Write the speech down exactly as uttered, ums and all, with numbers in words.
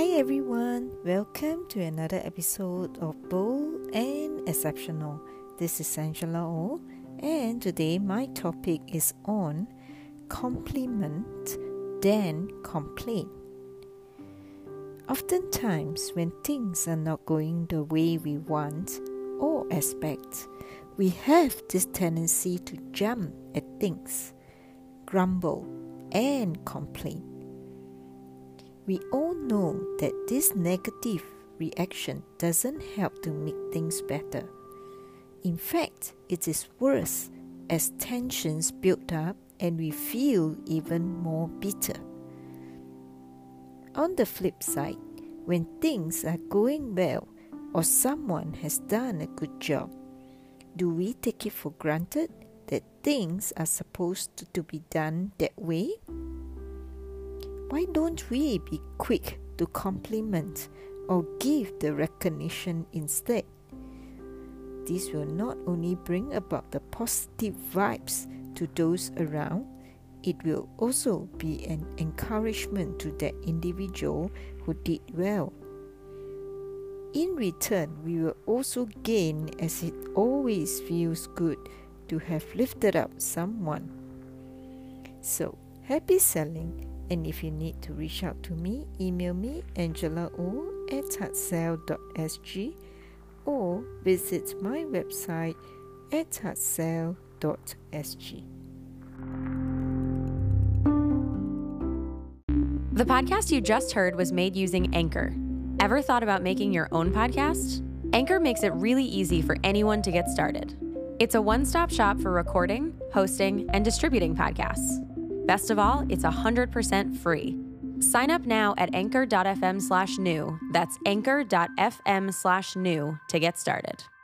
everyone, welcome to another episode of Bold and Exceptional. This is Angela O, and today my topic is on compliment, then complain. Oftentimes, when things are not going the way we want or expect, we have this tendency to jump at things, grumble, and complain. We all know that this negative reaction doesn't help to make things better. In fact, it is worse as tensions build up and we feel even more bitter. On the flip side, when things are going well or someone has done a good job, do we take it for granted that things are supposed to be done that way? Why don't we be quick to compliment or give the recognition instead? This will not only bring about the positive vibes to those around, it will also be an encouragement to that individual who did well. In return, we will also gain, as it always feels good to have lifted up someone. So, happy selling! And if you need to reach out to me, email me angela o at heartsell dot s g or visit my website at heartsell dot s g. The podcast you just heard was made using Anchor. Ever thought about making your own podcast? Anchor makes it really easy for anyone to get started. It's a one-stop shop for recording, hosting, and distributing podcasts. Best of all, it's one hundred percent free. Sign up now at anchor dot f m slash new. That's anchor dot f m slash new to get started.